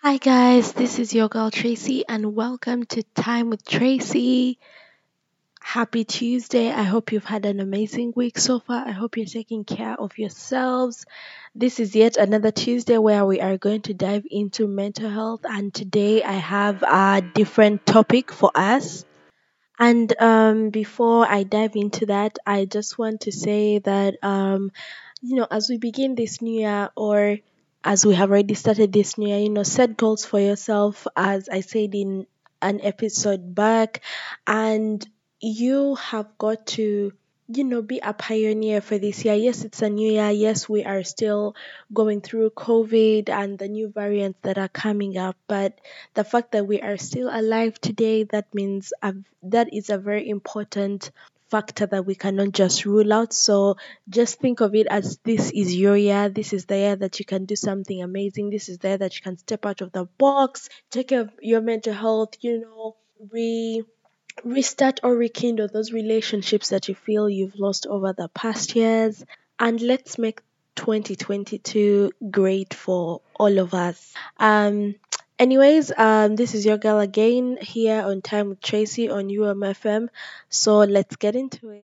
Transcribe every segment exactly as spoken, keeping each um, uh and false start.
Hi guys, this is your girl Tracy and welcome to Time with Tracy. Happy Tuesday. I hope you've had an amazing week so far. I hope you're taking care of yourselves. This is yet another Tuesday where we are going to dive into mental health, and today I have a different topic for us. And um, before I dive into that, I just want to say that, um, you know, as we begin this new year, or as we have already started this new year, you know, set goals for yourself, as I said in an episode back, and you have got to, you know, be a pioneer for this year. Yes, it's a new year. Yes, we are still going through COVID and the new variants that are coming up, but the fact that we are still alive today, that means a, that is a very important factor that we cannot just rule out. So just think of it as this is your year. This is the year that you can do something amazing. This is the year that you can step out of the box, take care of your mental health, you know, re restart or rekindle those relationships that you feel you've lost over the past years. And let's make twenty twenty-two great for all of us. Um, anyways, um, this is your girl again here on Time with Tracy on U M F M. So let's get into it.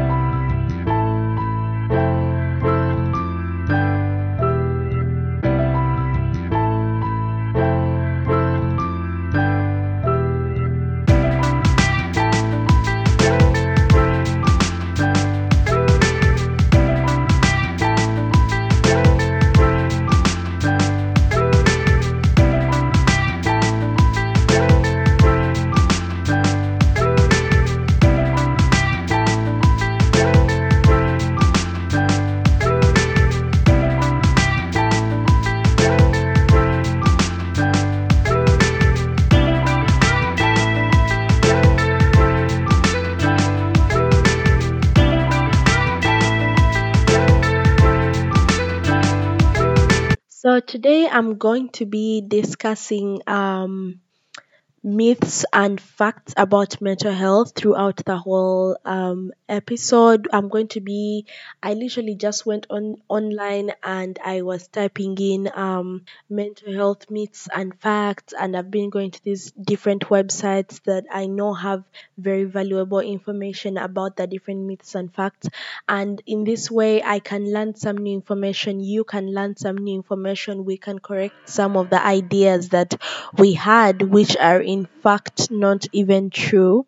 So today I'm going to be discussing um myths and facts about mental health throughout the whole um, episode. I'm going to be, I literally just went on online and I was typing in um, mental health myths and facts, and I've been going to these different websites that I know have very valuable information about the different myths and facts. And in this way, I can learn some new information. You can learn some new information. We can correct some of the ideas that we had, which are in fact not even true.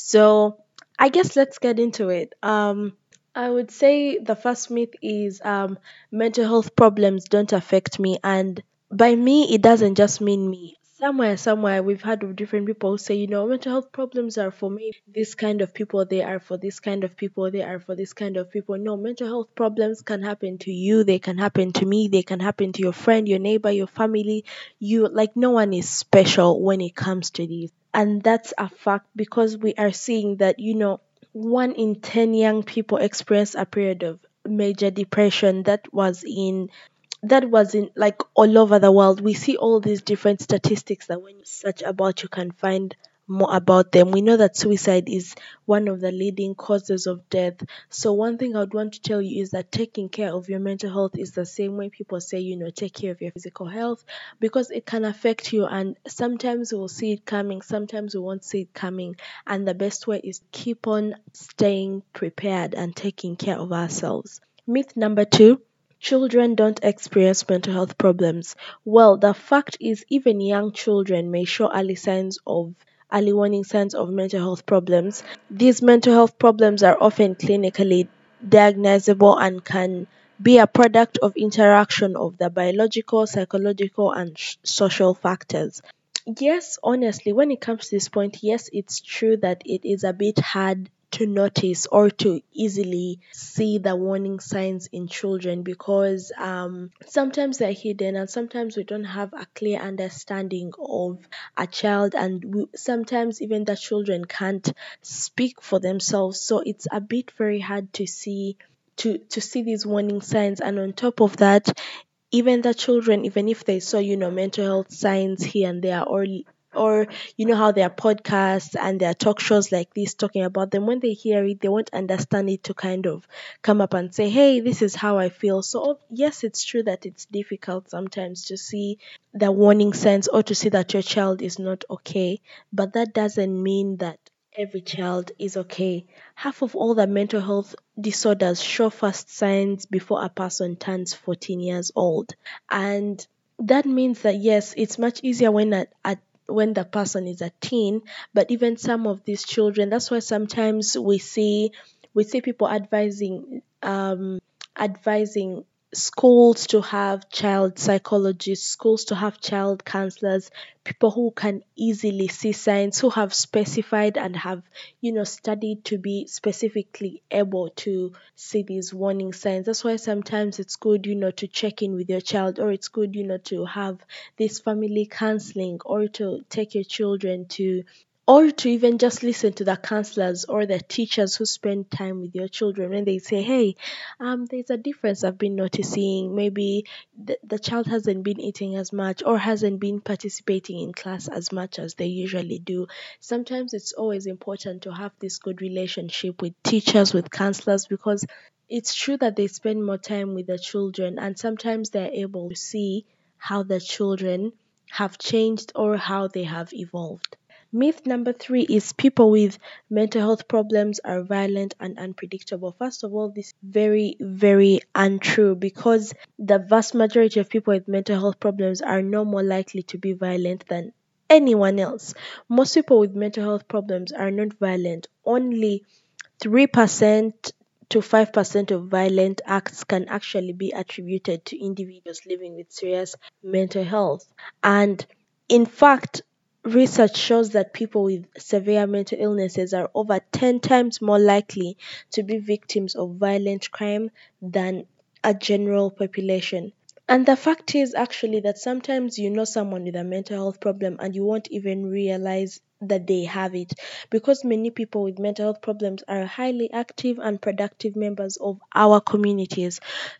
So I guess let's get into it. Um, I would say the first myth is um, mental health problems don't affect me, and by me, it doesn't just mean me. Somewhere, somewhere, we've heard of different people who say, you know, mental health problems are for me, this kind of people, they are for this kind of people, they are for this kind of people. No, mental health problems can happen to you, they can happen to me, they can happen to your friend, your neighbor, your family. You, like, no one is special when it comes to these. And that's a fact because we are seeing that, you know, one in ten young people experience a period of major depression. That was in that wasn't like all over the world. We see all these different statistics that when you search about, you can find more about them. We know that suicide is one of the leading causes of death. So, one thing I would want to tell you is that taking care of your mental health is the same way people say, you know, take care of your physical health because it can affect you. And sometimes we'll see it coming, sometimes we won't see it coming. And the best way is keep on staying prepared and taking care of ourselves. Myth number two: children don't experience mental health problems. Well, the fact is, even young children may show early signs of early warning signs of mental health problems. These mental health problems are often clinically diagnosable and can be a product of interaction of the biological, psychological, and sh- social factors. Yes, honestly, when it comes to this point, yes, it's true that it is a bit hard to notice or to easily see the warning signs in children because um, sometimes they're hidden and sometimes we don't have a clear understanding of a child, and we, sometimes even the children can't speak for themselves. So it's a bit very hard to see to to see these warning signs. And on top of that, even the children, even if they saw, you know, mental health signs here and there, or or you know how there are podcasts and there are talk shows like this talking about them. When they hear it, they won't understand it to kind of come up and say, hey, this is how I feel. So yes, it's true that it's difficult sometimes to see the warning signs or to see that your child is not okay, but that doesn't mean that every child is okay. Half of all the mental health disorders show first signs before a person turns fourteen years old. And that means that yes, it's much easier when a, a when the person is a teen, but even some of these children, that's why sometimes we see we see people advising um advising schools to have child psychologists, schools to have child counselors, people who can easily see signs, who have specified and have, you know, studied to be specifically able to see these warning signs. That's why sometimes it's good, you know, to check in with your child, or it's good, you know, to have this family counseling, or to take your children to or to even just listen to the counselors or the teachers who spend time with your children when they say, hey, um, there's a difference I've been noticing. Maybe the, the child hasn't been eating as much or hasn't been participating in class as much as they usually do. Sometimes it's always important to have this good relationship with teachers, with counselors, because it's true that they spend more time with the children, and sometimes they're able to see how the children have changed or how they have evolved. Myth number three is people with mental health problems are violent and unpredictable. First of all, this is very, very untrue, because the vast majority of people with mental health problems are no more likely to be violent than anyone else. Most people with mental health problems are not violent. Only three percent to five percent of violent acts can actually be attributed to individuals living with serious mental health. And in fact, research shows that people with severe mental illnesses are over ten times more likely to be victims of violent crime than a general population. And the fact is actually that sometimes you know someone with a mental health problem and you won't even realize that they have it, because many people with mental health problems are highly active and productive members of our communities.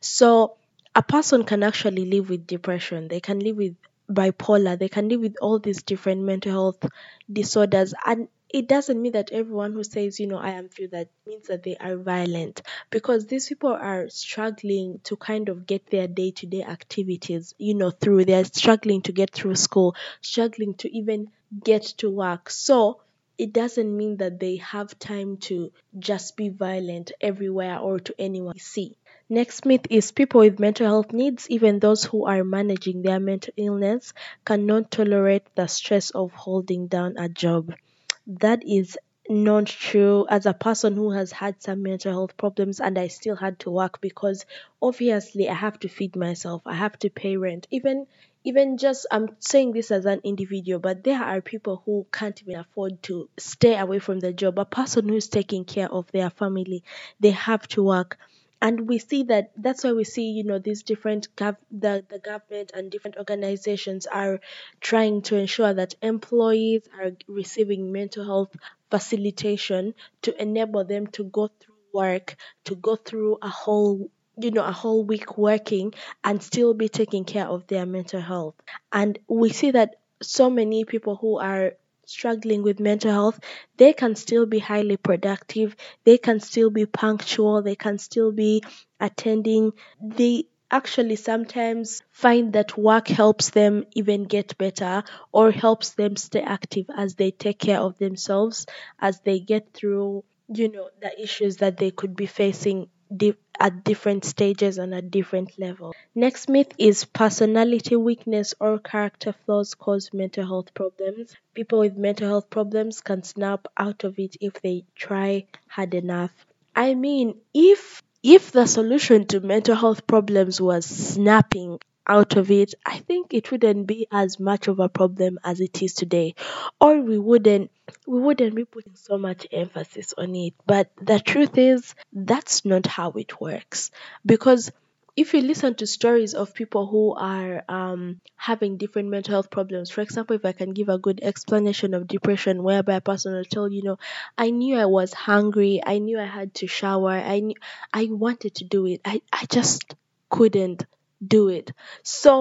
So a person can actually live with depression, they can live with bipolar, they can live with all these different mental health disorders, and it doesn't mean that everyone who says, you know, I am through that means that they are violent, because these people are struggling to kind of get their day to day activities, you know, through. They're struggling to get through school, struggling to even get to work. So it doesn't mean that they have time to just be violent everywhere or to anyone they see. Next myth is people with mental health needs, even those who are managing their mental illness, cannot tolerate the stress of holding down a job. That is not true. As a person who has had some mental health problems and I still had to work, because obviously I have to feed myself, I have to pay rent. Even even just I'm saying this as an individual, but there are people who can't even afford to stay away from the job. A person who's taking care of their family, they have to work. And we see that that's why we see, you know, these different gov- the, the government and different organizations are trying to ensure that employees are receiving mental health facilitation to enable them to go through work, to go through a whole, you know, a whole week working and still be taking care of their mental health. And we see that so many people who are struggling with mental health, they can still be highly productive, they can still be punctual, they can still be attending. They actually sometimes find that work helps them even get better or helps them stay active as they take care of themselves, as they get through, you know, the issues that they could be facing di- at different stages and at different levels. Next myth is personality weakness or character flaws cause mental health problems. People with mental health problems can snap out of it if they try hard enough. I mean, if if the solution to mental health problems was snapping out of it, I think it wouldn't be as much of a problem as it is today. Or we wouldn't we wouldn't be putting so much emphasis on it. But the truth is that's not how it works. Because if you listen to stories of people who are um, having different mental health problems, for example, if I can give a good explanation of depression, whereby a person will tell you know, I knew I was hungry, I knew I had to shower, I knew I wanted to do it, I, I just couldn't do it. So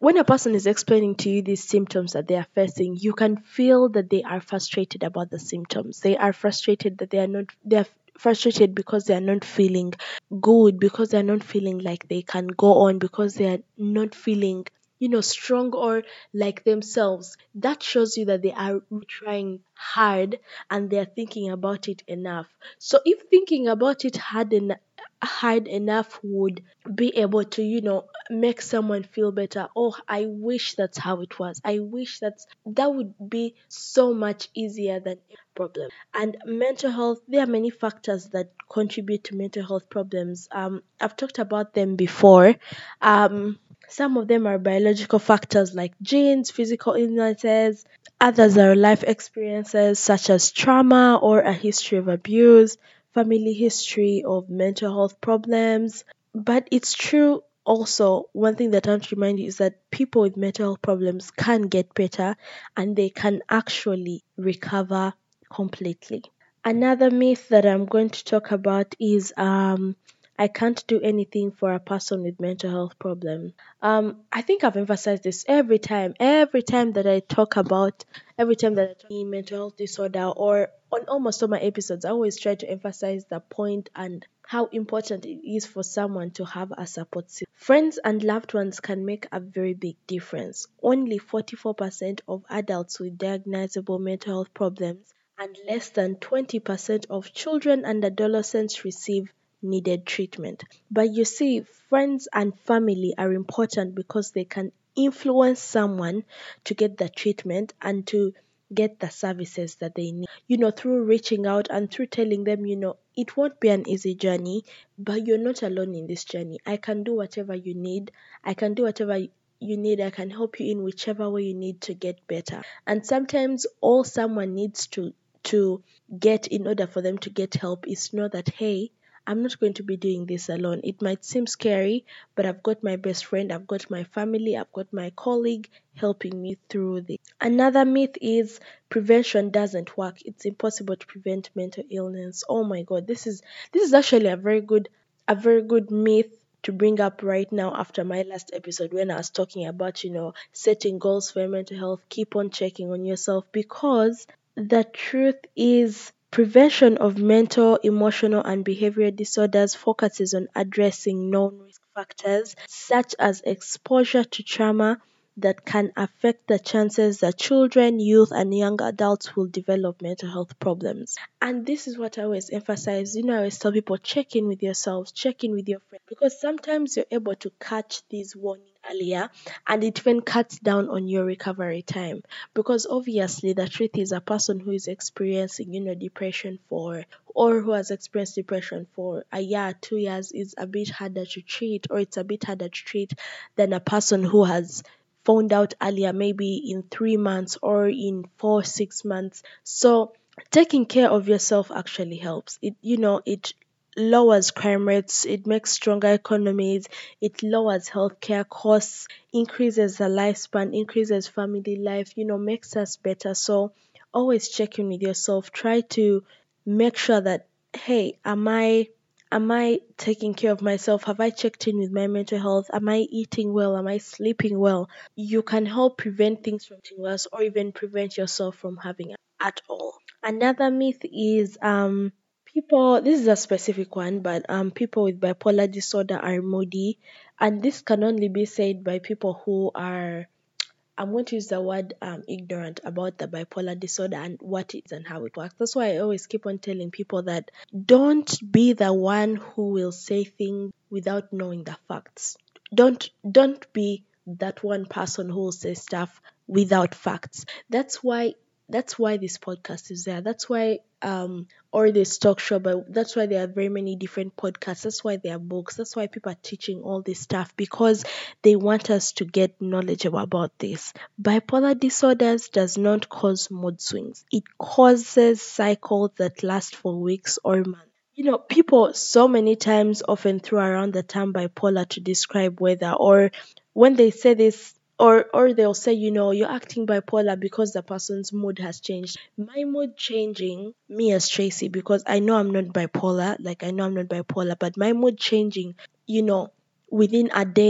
when a person is explaining to you these symptoms that they are facing, you can feel that they are frustrated about the symptoms. They are frustrated that they are not, they are frustrated because they are not feeling good, because they are not feeling like they can go on, because they are not feeling, you know, strong or like themselves. That shows you that they are trying hard and they are thinking about it enough. So if thinking about it hard enough, hard enough would be able to, you know, make someone feel better. Oh, I wish that's how it was. I wish that's that would be so much easier than a problem. And mental health, there are many factors that contribute to mental health problems. Um, I've talked about them before. Um, some of them are biological factors like genes, physical illnesses. Others are life experiences such as trauma or a history of abuse, family history of mental health problems. But it's true also, one thing that I want to remind you is that people with mental health problems can get better and they can actually recover completely. Another myth that I'm going to talk about is um, I can't do anything for a person with mental health problem. Um, I think I've emphasized this every time, every time that I talk about, every time that I talk about mental health disorder or on almost all my episodes, I always try to emphasize the point and how important it is for someone to have a support system. Friends and loved ones can make a very big difference. Only forty-four percent of adults with diagnosable mental health problems and less than twenty percent of children and adolescents receive needed treatment. But you see, friends and family are important because they can influence someone to get the treatment and to get the services that they need. You know, through reaching out and through telling them, you know, it won't be an easy journey, but you're not alone in this journey. I can do whatever you need. I can do whatever you need. I can help you in whichever way you need to get better. And sometimes all someone needs to to get in order for them to get help is to know that, hey, I'm not going to be doing this alone. It might seem scary, but I've got my best friend, I've got my family, I've got my colleague helping me through this. Another myth is prevention doesn't work. It's impossible to prevent mental illness. Oh my god, this is this is actually a very good a very good myth to bring up right now after my last episode when I was talking about, you know, setting goals for mental health, keep on checking on yourself, because the truth is prevention of mental, emotional, and behavioral disorders focuses on addressing known risk factors such as exposure to trauma that can affect the chances that children, youth, and young adults will develop mental health problems. And this is what I always emphasize. You know, I always tell people check in with yourselves, check in with your friends, because sometimes you're able to catch these warnings earlier and it even cuts down on your recovery time. Because obviously, the truth is, a person who is experiencing, you know, depression for or who has experienced depression for a year, two years is a bit harder to treat, or it's a bit harder to treat than a person who has found out earlier, maybe in three months or in four, six months. So taking care of yourself actually helps. It, you know, it lowers crime rates, it makes stronger economies, it lowers healthcare costs, increases the lifespan, increases family life, you know, makes us better. So always check in with yourself. Try to make sure that, hey, am I am I taking care of myself? Have I checked in with my mental health? Am I eating well? Am I sleeping well? You can help prevent things from getting worse or even prevent yourself from having it at all. Another myth is um people, this is a specific one, but um people with bipolar disorder are moody, and this can only be said by people who are, I'm going to use the word um, ignorant about the bipolar disorder and what it is and how it works. That's why I always keep on telling people that don't be the one who will say things without knowing the facts. Don't don't be that one person who will say stuff without facts. That's why that's why this podcast is there. That's why um or this talk show, but that's why there are very many different podcasts. That's why there are books. That's why people are teaching all this stuff, because they want us to get knowledgeable about this. Bipolar disorders does not cause mood swings. It causes cycles that last for weeks or months. You know, people so many times often throw around the term bipolar to describe weather, or when they say this, or or they'll say, you know, you're acting bipolar because the person's mood has changed. My mood changing, me as Tracy, because I know I'm not bipolar, like I know I'm not bipolar, but my mood changing, you know, within a day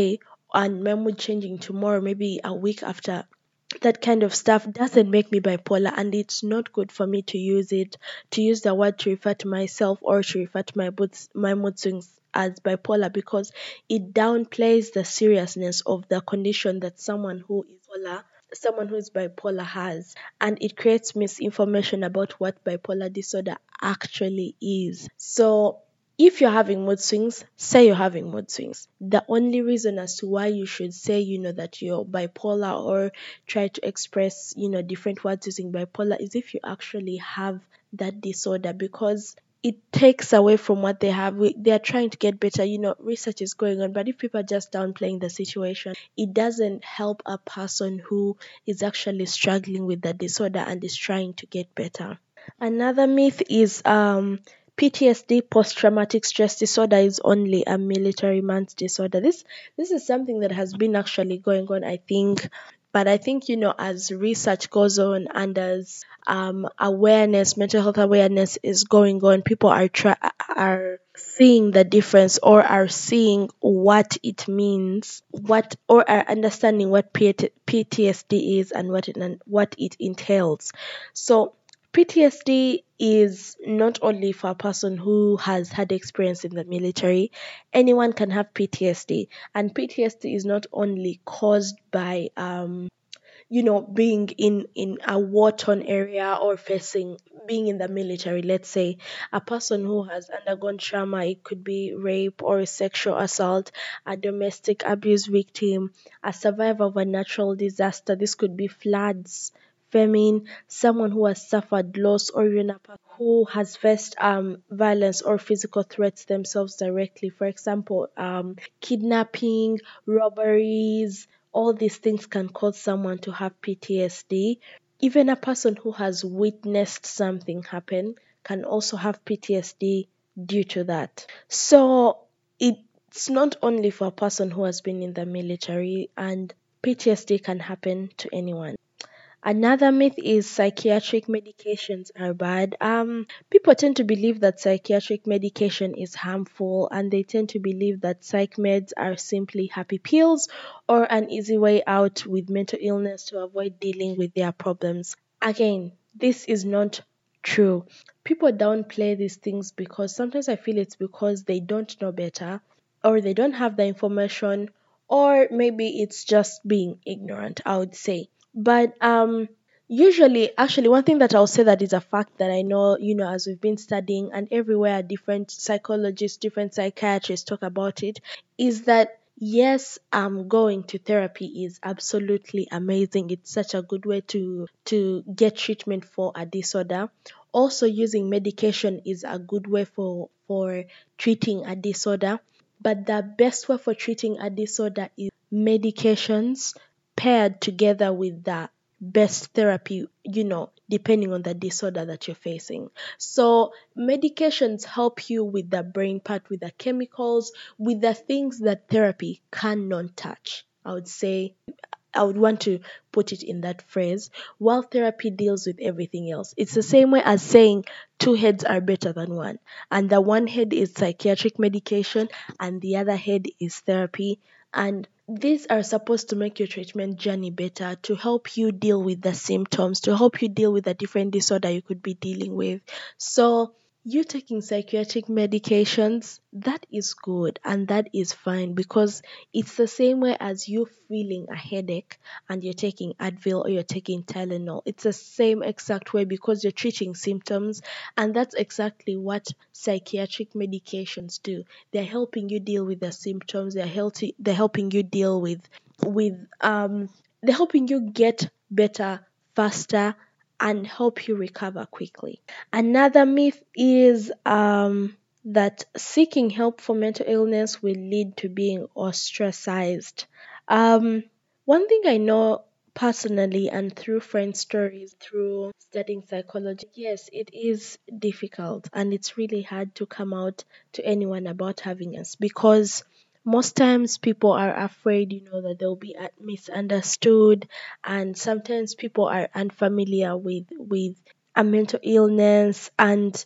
and my mood changing tomorrow, maybe a week after, that kind of stuff doesn't make me bipolar, and it's not good for me to use it to use the word to refer to myself or to refer to my moods my mood swings as bipolar, because it downplays the seriousness of the condition that someone who is bipolar someone who is bipolar has, and it creates misinformation about what bipolar disorder actually is. So if you're having mood swings, say you're having mood swings. The only reason as to why you should say, you know, that you're bipolar or try to express, you know, different words using bipolar is if you actually have that disorder, because it takes away from what they have. We, they are trying to get better, you know, research is going on, but if people are just downplaying the situation, it doesn't help a person who is actually struggling with the disorder and is trying to get better. Another myth is um P T S D, post traumatic stress disorder, is only a military man's disorder. This this is something that has been actually going on, I think. But I think, you know, as research goes on and as um, awareness, mental health awareness is going on, people are try- are seeing the difference, or are seeing what it means, what or are understanding what P T S D is and what it what it entails. So P T S D is not only for a person who has had experience in the military. Anyone can have P T S D, and P T S D is not only caused by um you know, being in in a war-torn area or facing being in the military. Let's say a person who has undergone trauma, it could be rape or sexual assault, a domestic abuse victim, a survivor of a natural disaster. This could be floods, famine, someone who has suffered loss, or even a person who has faced um, violence or physical threats themselves directly. For example, um, kidnapping, robberies, all these things can cause someone to have P T S D. Even a person who has witnessed something happen can also have P T S D due to that. So it's not only for a person who has been in the military, and P T S D can happen to anyone. Another myth is psychiatric medications are bad. Um, people tend to believe that psychiatric medication is harmful, and they tend to believe that psych meds are simply happy pills or an easy way out with mental illness to avoid dealing with their problems. Again, this is not true. People downplay these things because sometimes I feel it's because they don't know better, or they don't have the information, or maybe it's just being ignorant, I would say. But um, usually, actually, one thing that I'll say that is a fact that I know, you know, as we've been studying, and everywhere different psychologists, different psychiatrists talk about it, is that yes, um, going to therapy is absolutely amazing. It's such a good way to to get treatment for a disorder. Also, using medication is a good way for for treating a disorder. But the best way for treating a disorder is medications paired together with the best therapy, you know, depending on the disorder that you're facing. So, medications help you with the brain part, with the chemicals, with the things that therapy cannot touch. I would say I would want to put it in that phrase, while therapy deals with everything else. It's the same way as saying two heads are better than one, and the one head is psychiatric medication, and the other head is therapy. And these are supposed to make your treatment journey better, to help you deal with the symptoms, to help you deal with the different disorder you could be dealing with. So, you taking psychiatric medications, that is good and that is fine, because it's the same way as you feeling a headache and you're taking Advil or you're taking Tylenol. It's the same exact way, because you're treating symptoms, and that's exactly what psychiatric medications do. They're helping you deal with the symptoms. They're healthy. They're helping you deal with with um. They're helping you get better faster and help you recover quickly. Another myth is um, that seeking help for mental illness will lead to being ostracized. Um, One thing I know personally and through friend stories, through studying psychology, yes, it is difficult and it's really hard to come out to anyone about having us, because most times people are afraid, you know, that they'll be uh, misunderstood, and sometimes people are unfamiliar with with a mental illness, and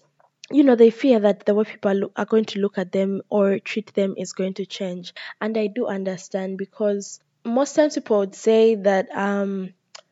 you know, they fear that the way people are, look, are going to look at them or treat them is going to change. And I do understand, because most times people would say that um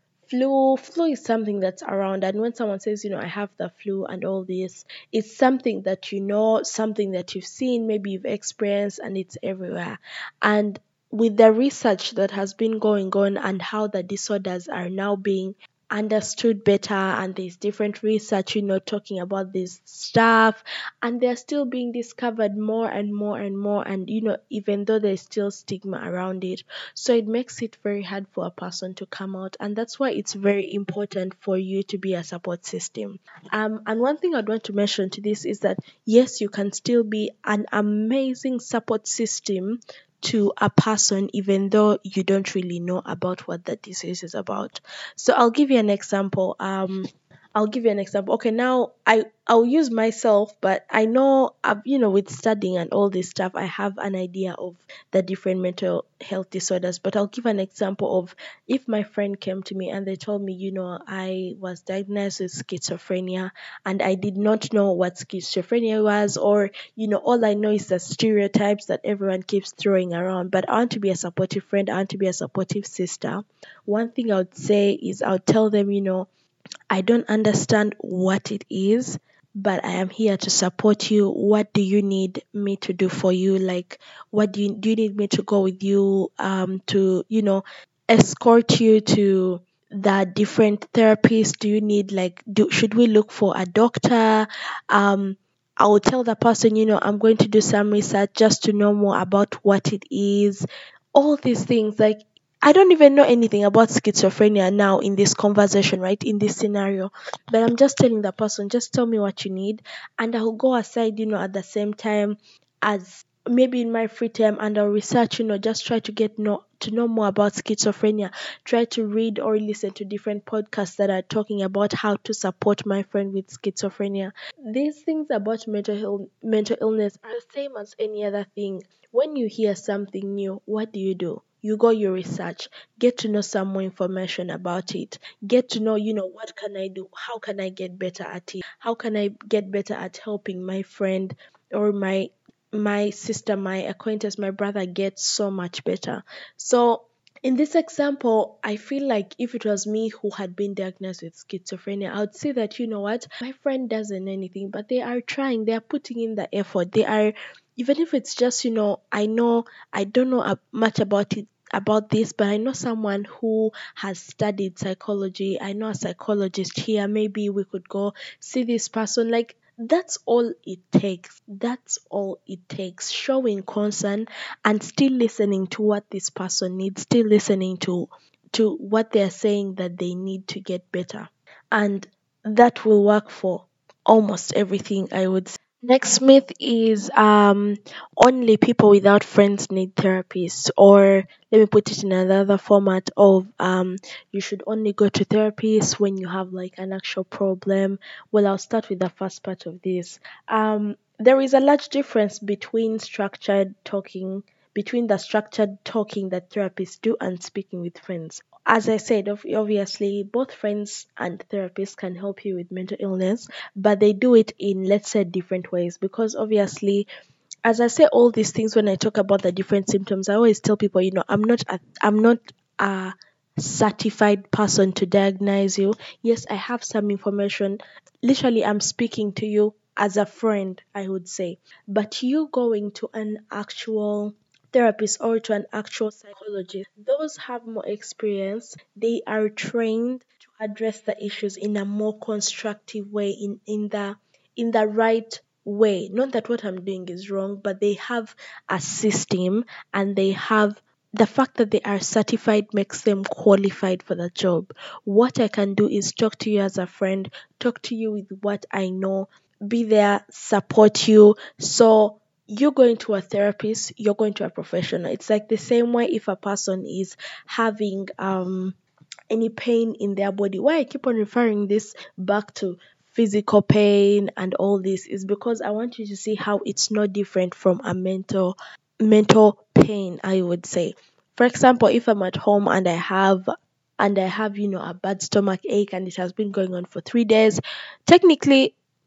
flu flu is something that's around, and when someone says, you know, I have the flu and all this, it's something that you know, something that you've seen, maybe you've experienced, and it's everywhere. And with the research that has been going on and how the disorders are now being understood better, and there's different research, you know, talking about this stuff, and they're still being discovered more and more and more, and you know, even though there's still stigma around it, so it makes it very hard for a person to come out, and that's why it's very important for you to be a support system. Um, and one thing I'd want to mention to this is that yes, you can still be an amazing support system to a person even though you don't really know about what the disease is about. So I'll give you an example. Um, I'll give you an example. Okay, now I I'll use myself, but I know, I've, you know, with studying and all this stuff, I have an idea of the different mental health disorders. But I'll give an example of, if my friend came to me and they told me, you know, I was diagnosed with schizophrenia, and I did not know what schizophrenia was, or, you know, all I know is the stereotypes that everyone keeps throwing around. But I want to be a supportive friend, I want to be a supportive sister. One thing I would say is, I would tell them, you know, I don't understand what it is, but I am here to support you. What do you need me to do for you? Like, what do you do you need me to go with you um to, you know, escort you to the different therapists? Do you need, like, do should we look for a doctor? Um I will tell the person, you know, I'm going to do some research just to know more about what it is. All these things, like, I don't even know anything about schizophrenia now in this conversation, right? In this scenario. But I'm just telling the person, just tell me what you need. And I'll go aside, you know, at the same time, as maybe in my free time, and I'll research, you know, just try to get know to know more about schizophrenia. Try to read or listen to different podcasts that are talking about how to support my friend with schizophrenia. These things about mental health, mental illness are the same as any other thing. When you hear something new, what do you do? You go, you research, get to know some more information about it, get to know, you know, what can I do? How can I get better at it? How can I get better at helping my friend or my my sister, my acquaintance, my brother get so much better? So in this example, I feel like if it was me who had been diagnosed with schizophrenia, I would say that, you know what, my friend doesn't know anything, but they are trying, they are putting in the effort, they are, even if it's just, you know, I know I don't know a- much about it about this, but I know someone who has studied psychology. I know a psychologist here. Maybe we could go see this person. Like, that's all it takes. That's all it takes. Showing concern and still listening to what this person needs, still listening to to what they're saying that they need to get better. And that will work for almost everything, I would say. Next myth is um only people without friends need therapists, or let me put it in another format of um you should only go to therapists when you have like an actual problem. Well, I'll start with the first part of this. Um there is a large difference between structured talking between the structured talking that therapists do and speaking with friends. As I said, ob- obviously, both friends and therapists can help you with mental illness, but they do it in, let's say, different ways. Because obviously, as I say all these things when I talk about the different symptoms, I always tell people, you know, I'm not a, I'm not a certified person to diagnose you. Yes, I have some information. Literally, I'm speaking to you as a friend, I would say. But you going to an actual therapist or to an actual psychologist, those have more experience. They are trained to address the issues in a more constructive way, in, in the in the right way. Not that what I'm doing is wrong, but they have a system, and they have the fact that they are certified makes them qualified for the job. What I can do is talk to you as a friend, talk to you with what I know, be there, support you. So you're going to a therapist, you're going to a professional. It's like the same way if a person is having um any pain in their body. Why I keep on referring this back to physical pain and all this is because I want you to see how it's not different from a mental mental pain, I would say. For example, if I'm at home and I have and I have, you know, a bad stomach ache and it has been going on for three days, technically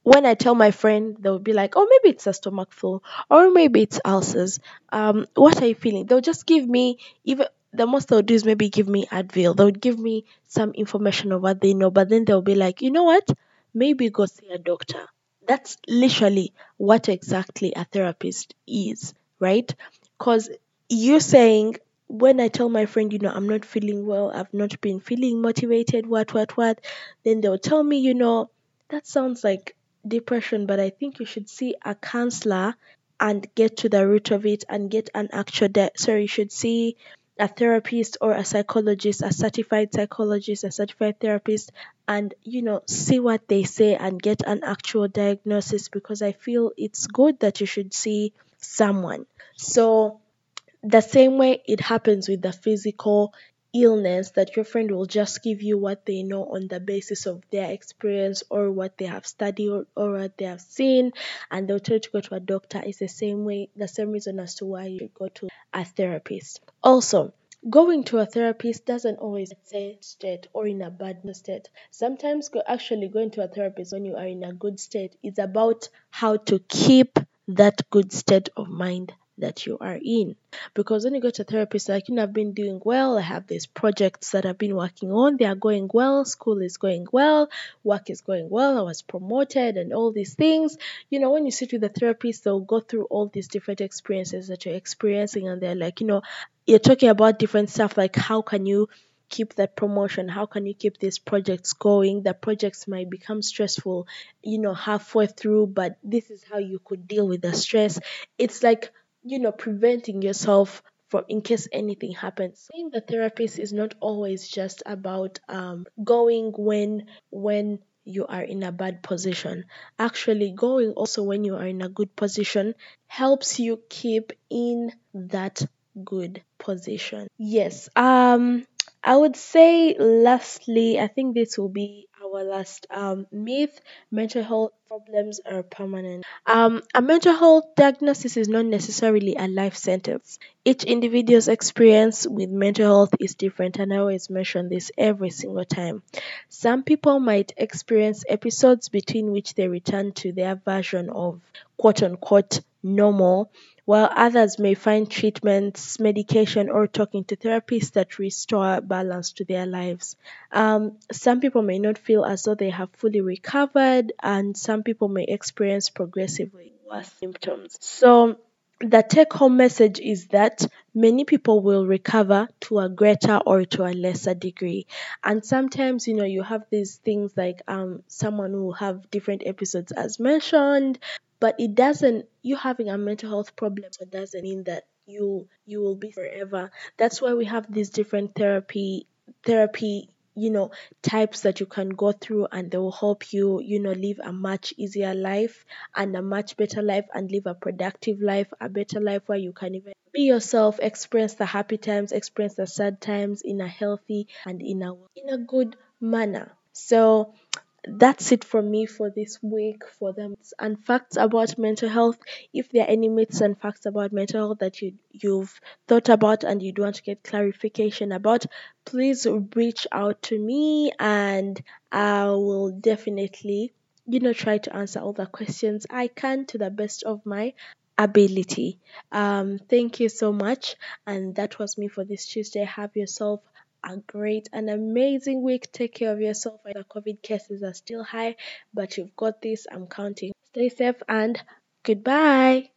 when I tell my friend, they'll be like, "Oh, maybe it's a stomach flu, or maybe it's ulcers. Um, what are you feeling?" They'll just give me, even the most they'll do is maybe give me Advil. They'll give me some information of what they know, but then they'll be like, "You know what? Maybe go see a doctor." That's literally what exactly a therapist is, right? Because you're saying, when I tell my friend, you know, I'm not feeling well, I've not been feeling motivated, what, what, what, then they'll tell me, you know, that sounds like depression, but I think you should see a counselor and get to the root of it and get an actual, de- sorry, you should see a therapist or a psychologist, a certified psychologist, a certified therapist, and, you know, see what they say and get an actual diagnosis, because I feel it's good that you should see someone. So, the same way it happens with the physical illness, that your friend will just give you what they know on the basis of their experience or what they have studied, or, or what they have seen, and they'll tell you to go to a doctor. Is the same way, the same reason as to why you go to a therapist. Also, going to a therapist doesn't always say state or in a bad state. Sometimes go, actually going to a therapist when you are in a good state is about how to keep that good state of mind that you are in. Because when you go to a therapist, like, you know, I've been doing well, I have these projects that I've been working on, they are going well, school is going well, work is going well, I was promoted, and all these things. You know, when you sit with a therapist, they'll go through all these different experiences that you're experiencing, and they're like, you know, you're talking about different stuff, like how can you keep that promotion, how can you keep these projects going. The projects might become stressful, you know, halfway through, but this is how you could deal with the stress. It's like, you know, preventing yourself from, in case anything happens. Seeing the therapist is not always just about um going when when you are in a bad position. Actually, going also when you are in a good position helps you keep in that good position. Yes. Um I would say lastly, I think this will be our last um myth: mental health problems are permanent. Um, a mental health diagnosis is not necessarily a life sentence. Each individual's experience with mental health is different, and I always mention this every single time. Some people might experience episodes between which they return to their version of quote unquote normal, while others may find treatments, medication, or talking to therapists that restore balance to their lives. Um, some people may not feel as though they have fully recovered, and some people may experience progressively worse symptoms. So, the take home message is that many people will recover to a greater or to a lesser degree. And sometimes, you know, you have these things like um someone who will have different episodes as mentioned, but it doesn't, you having a mental health problem, so doesn't mean that you you will be forever. That's why we have these different therapy therapy you know types that you can go through, and they will help you, you know, live a much easier life and a much better life, and live a productive life, a better life where you can even be yourself, experience the happy times, experience the sad times in a healthy and in a in a good manner. So that's it from me for this week for the myths and facts about mental health. If there are any myths and facts about mental health that you you've thought about and you'd want to get clarification about, please reach out to me, and I will definitely, you know, try to answer all the questions I can to the best of my ability. Um, thank you so much, and that was me for this Tuesday. Have yourself a great and amazing week. Take care of yourself. The COVID cases are still high, but you've got this. I'm counting. Stay safe and goodbye.